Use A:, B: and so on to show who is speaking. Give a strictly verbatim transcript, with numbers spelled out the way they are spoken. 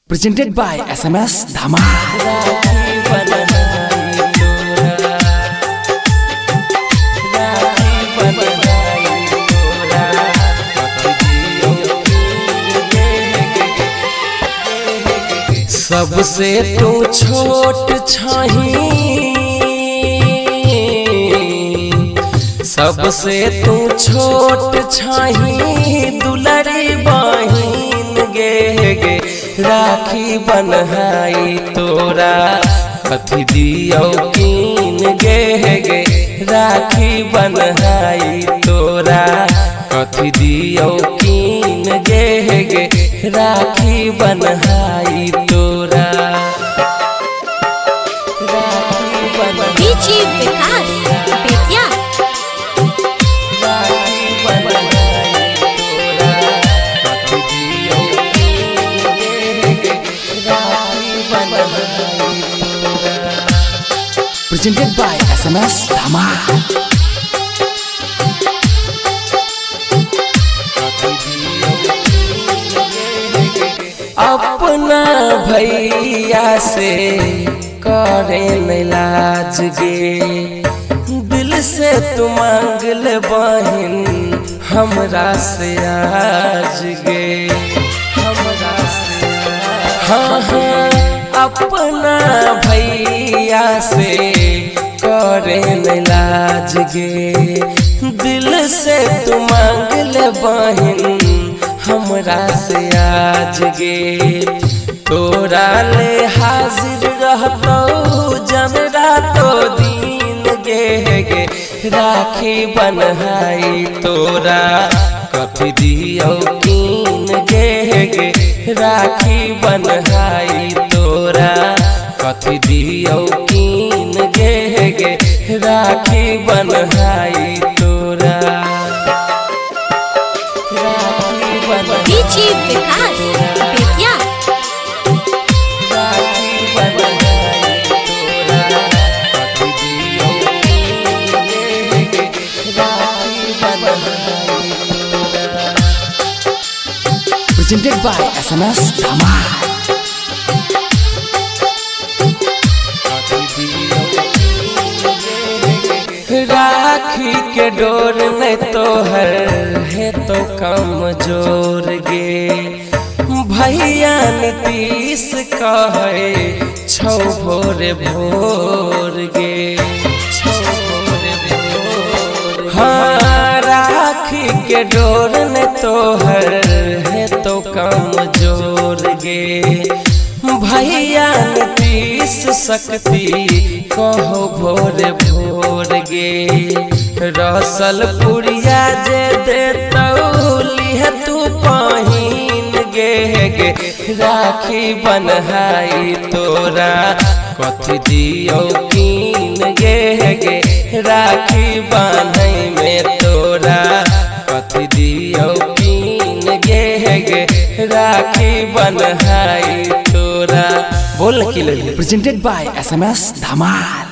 A: Presented by S M S Dhama. सबसे तू छोट छही, सबसे तू छोट छही, दुलरी बहिन गे गे राखी बन्हाई तोरा कथी दियो कीन गे गे राखी बन्हाई तोरा कथी दियो कीन गे गे राखी बन्हाई तोरा राखी
B: डीजे विकास बेतिया
A: राखी बन्हाई तोरा कथी दियो कीन गे गे राखी बन्हाई तोरा। Presented by S M S Dhama. अपना भैया से करे न लाज गे, दिल से तू मांग ले बहिन हमरा से आज गे हमरा से हाँ हाँ अपना भैया से करे न लाज गे, दिल से तू मांग ले बहिन हमरा से आज गे तोरा ले हाजिर रहतो जन रातो दिन गे गे राखी बन्हाई तोरा कथी दियो कीन गे गे राखी बन्हाई तोरा कथी दियो कीन गे गे राखी बन्हाई तोरा
B: डीजे विकास बेतिया
A: राखी बन्हाई तोरा कथी दियो कीन गे गे राखी बन्हाई तोरा। Presented by S M S Dhama. राखी के डोर में तो हर है तो कमजोर गे, भैया नीतीश कहे छौ भोर भोर गे छौ भोर भोर। हाँ राखी के डोर में तो हर है तो कमजोर गे, भैया नीतीश शक्ति कहो भोर भोर गे रसल पुरिया जे देतौ लिह तू पहिन गे गे राखी बन्हाई तोरा कथी दियो कीन गे गे राखी बान्हई में तोरा कथी दियो कीन गे गे राखी बन्हाई तोरा। बोल की लगी। Presented by S M S Dhama.